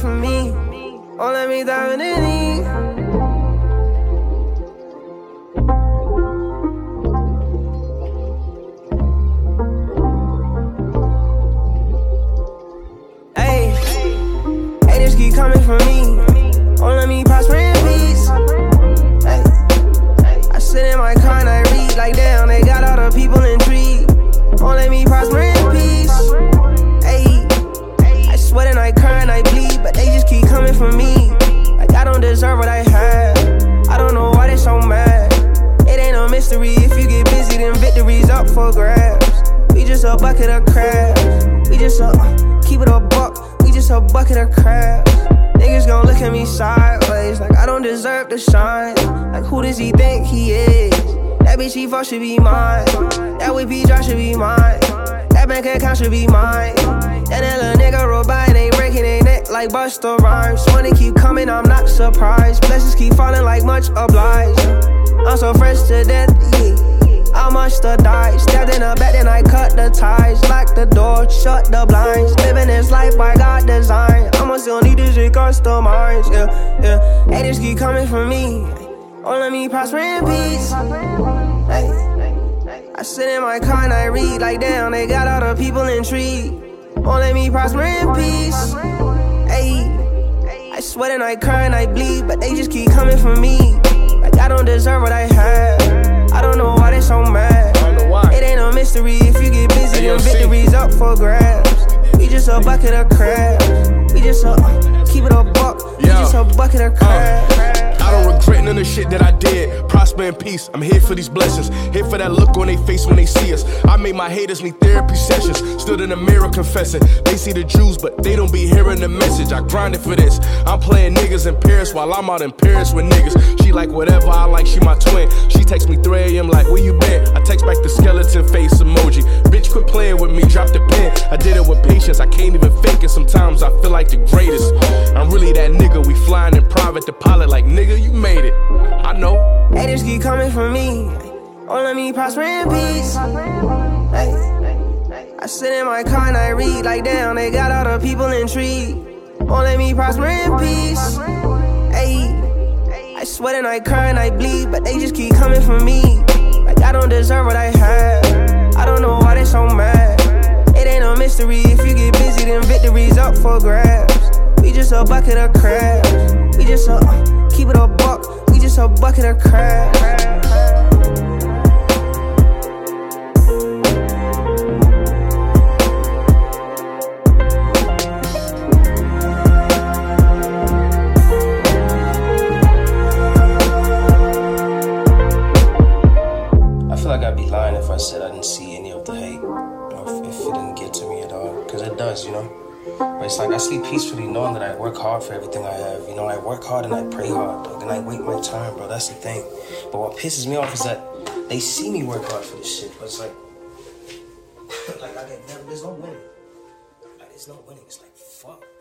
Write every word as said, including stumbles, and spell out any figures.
from me. Won't let me dive in any. Hey, haters keep coming for me. Won't let me prosper in peace. Hey, I sit in my car and I read like damn, they got all the people intrigued. Won't let me prosper in peace. Hey, I sweat and I cry and I bleed, but they just keep coming for me. Like I don't deserve what I have. I don't know why they so mad. It ain't no mystery. If you get busy, then victory's up for grabs. We just a bucket of crabs. We just a keep it a buck. We just a bucket of crabs. Niggas gon' look at me sideways like I don't deserve to shine. Like who does he think he is? That bitch he fuck should be mine. That whip he drop should be mine. That bank account should be mine. That little nigga robot and they breaking their neck like Busta Rhymes. Money keep coming, I'm not surprised. Blessings keep falling like much obliged. I'm so fresh to death, yeah. I must have died. Stabbed in the back, then I cut the ties. Lock the door, shut the blinds. Living this life by God design. I'ma still need this shit customized, yeah, yeah. Haters keep coming for me. Won't let me prosper in peace. Hey, I sit in my car and I read like damn, they got all the people intrigued. Won't let me prosper in peace. Hey, I sweat and I cry and I bleed, but they just keep coming for me. Like I don't deserve what I have. I don't know why they so mad. It ain't no mystery. If you get busy, then victory's up for grabs. We just a bucket of crabs. We just a keep it a buck. We just a bucket of crabs. I don't regret none of the shit that I did. Prosper in peace, I'm here for these blessings. Here for that look on their face when they see us. I made my haters need therapy sessions. Stood in the mirror confessing. They see the Jews, but they don't be hearing the message. I grinded for this. I'm playing niggas in Paris while I'm out in Paris with niggas. She like whatever I like, she my twin. She texts me three A M like, where you been? I text back the skeleton face emoji. Bitch, quit playing with me, drop the pen. I did it with patience, I can't even fake it. Sometimes I feel like the greatest. I'm really that nigga, we flying in private, the pilot like, nigga, you made it. I know. Haters keep coming for me. Won't let me prosper in peace. Hey, I sit in my car and I read like damn, they got all the people intrigued. Won't let me prosper in peace. Hey, I sweat and I cry and I bleed, but they just keep coming for me. Like I don't deserve what I have. I don't know why they so mad. It ain't no mystery. If you get busy, then victory's up for grabs. We just a bucket of crabs. We just a keep it a buck. We just a bucket of crabs. I feel like I'd be lying if I said I didn't see any of the hate, or if, if it didn't get to me at all, because it does, you know. But it's like I sleep peacefully knowing that I work hard for everything I have. You know, I work hard and I pray hard, dog, and I wait my turn, bro. That's the thing. But what pisses me off is that they see me work hard for this shit, but it's like, like I get never, there's no winning. Like, there's no winning. It's like, fuck.